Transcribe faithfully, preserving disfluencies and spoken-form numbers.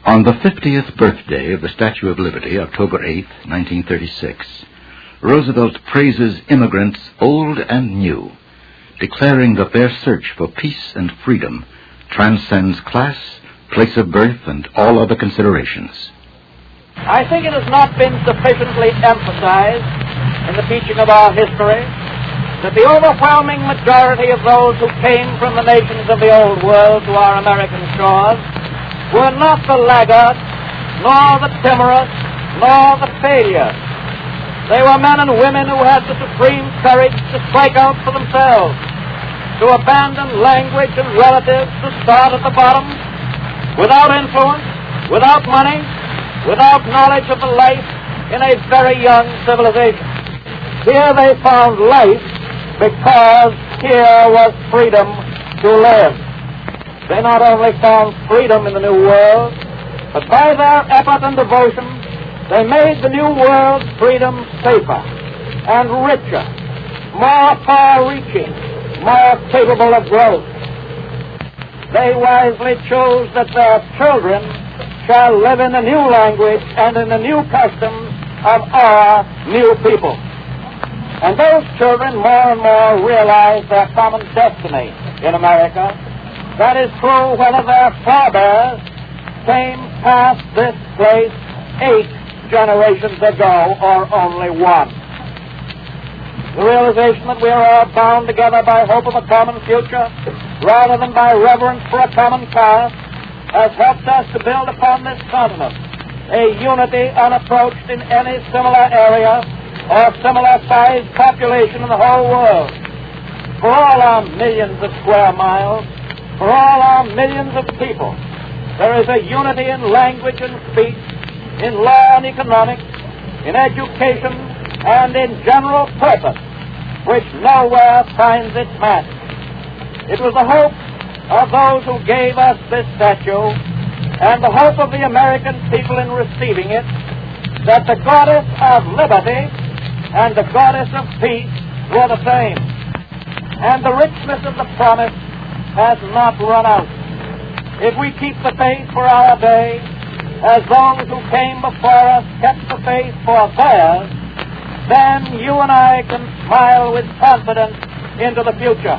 On the fiftieth birthday of the Statue of Liberty, October eighth, nineteen thirty-six, Roosevelt praises immigrants old and new, declaring that their search for peace and freedom transcends class, place of birth, and all other considerations. I think it has not been sufficiently emphasized in the teaching of our history that the overwhelming majority of those who came from the nations of the old world to our American shores were not the laggards, nor the timorous, nor the failures. They were men and women who had the supreme courage to strike out for themselves, to abandon language and relatives, to start at the bottom, without influence, without money, without knowledge of the life in a very young civilization. Here they found life because here was freedom to live. They not only found freedom in the New World, but by their effort and devotion, they made the New World's freedom safer and richer, more far-reaching, more capable of growth. They wisely chose that their children shall live in the new language and in the new customs of our new people. And those children more and more realize their common destiny in America. That is true whether their forebears came past this place eight generations ago or only one. The realization that we are all bound together by hope of a common future rather than by reverence for a common past has helped us to build upon this continent a unity unapproached in any similar area or similar-sized population in the whole world. For all our millions of square miles, for all our millions of people, there is a unity in language and speech, in law and economics, in education, and in general purpose, which nowhere finds its match. It was the hope of those who gave us this statue, and the hope of the American people in receiving it, that the goddess of liberty and the goddess of peace were the same. And the richness of the promise has not run out. If we keep the faith for our day, as those who came before us kept the faith for theirs, then you and I can smile with confidence into the future.